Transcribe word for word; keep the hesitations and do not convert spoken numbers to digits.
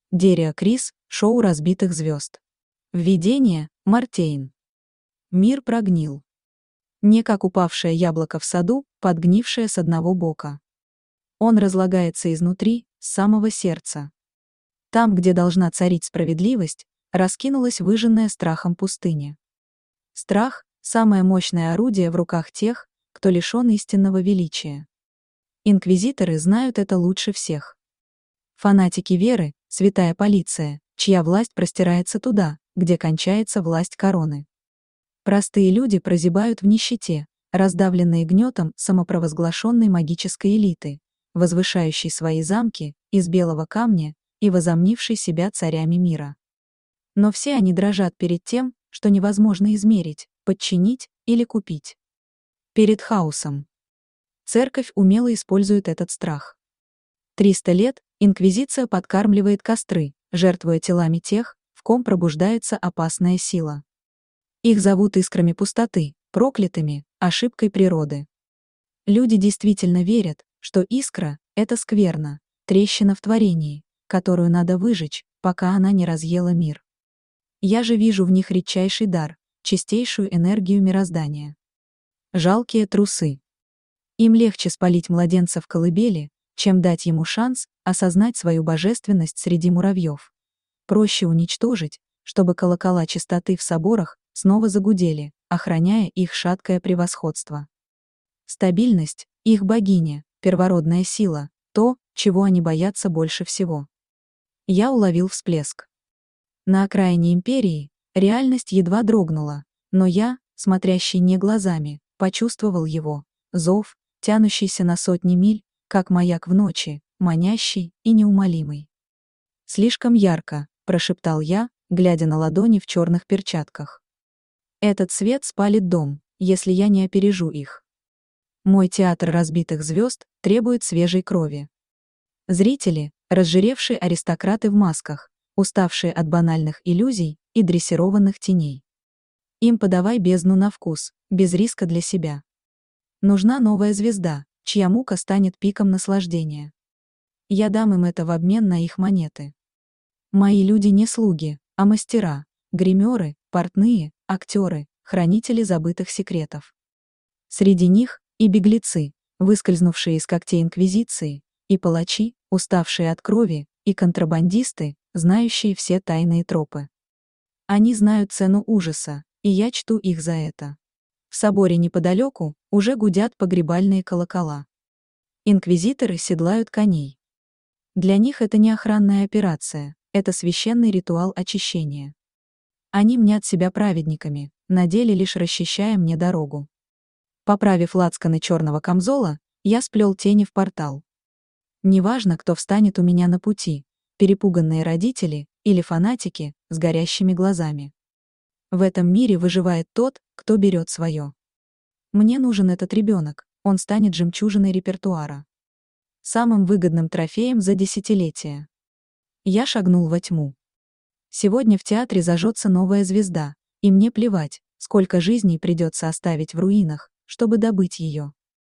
Дериа Крис, шоу разбитых звезд. Введение, Мартейн. Мир прогнил. Не как упавшее яблоко в саду, подгнившее с одного бока. Он разлагается изнутри, с самого сердца. Там, где должна царить справедливость, раскинулась выжженная страхом пустыня. Страх – самое мощное орудие в руках тех, кто лишен истинного величия. Инквизиторы знают это лучше всех. Фанатики веры – святая полиция, чья власть простирается туда, где кончается власть короны. Простые люди прозябают в нищете, раздавленные гнетом самопровозглашенной магической элиты, возвышающей свои замки из белого камня и возомнившей себя царями мира. Но все они дрожат перед тем, что невозможно измерить, подчинить или купить. Перед хаосом. Церковь умело использует этот страх. Триста лет инквизиция подкармливает костры, жертвуя телами тех, в ком пробуждается опасная сила. Их зовут искрами пустоты, проклятыми, ошибкой природы. Люди действительно верят, что искра — это скверно, трещина в творении, которую надо выжечь, пока она не разъела мир. Я же вижу в них редчайший дар, чистейшую энергию мироздания. Жалкие трусы. Им легче спалить младенца в колыбели, чем дать ему шанс осознать свою божественность среди муравьев. Проще уничтожить, чтобы колокола чистоты в соборах снова загудели, охраняя их шаткое превосходство. Стабильность — их богиня, первородная сила, то, чего они боятся больше всего. Я уловил всплеск. На окраине империи реальность едва дрогнула, но я, смотрящий не глазами, почувствовал его, зов, тянущийся на сотни миль, как маяк в ночи, манящий и неумолимый. «Слишком ярко», — прошептал я, глядя на ладони в черных перчатках. «Этот свет спалит дом, если я не опережу их. Мой театр разбитых звезд требует свежей крови». Зрители — разжиревшие аристократы в масках, уставшие от банальных иллюзий и дрессированных теней. Им подавай бездну на вкус, без риска для себя. Нужна новая звезда, чья мука станет пиком наслаждения. Я дам им это в обмен на их монеты. Мои люди не слуги, а мастера, гримеры, портные, актеры, хранители забытых секретов. Среди них и беглецы, выскользнувшие из когтей инквизиции, и палачи, уставшие от крови, и контрабандисты, знающие все тайные тропы. Они знают цену ужаса, и я чту их за это. В соборе неподалеку уже гудят погребальные колокола. Инквизиторы седлают коней. Для них это не охранная операция, это священный ритуал очищения. Они мнят себя праведниками, на деле лишь расчищая мне дорогу. Поправив лацканы черного камзола, я сплел тени в портал. Неважно, кто встанет у меня на пути, перепуганные родители или фанатики с горящими глазами. В этом мире выживает тот, кто берет свое. Мне нужен этот ребенок, он станет жемчужиной репертуара. Самым выгодным трофеем за десятилетия. Я шагнул во тьму. Сегодня в театре зажжется новая звезда, и мне плевать, сколько жизней придется оставить в руинах, чтобы добыть ее.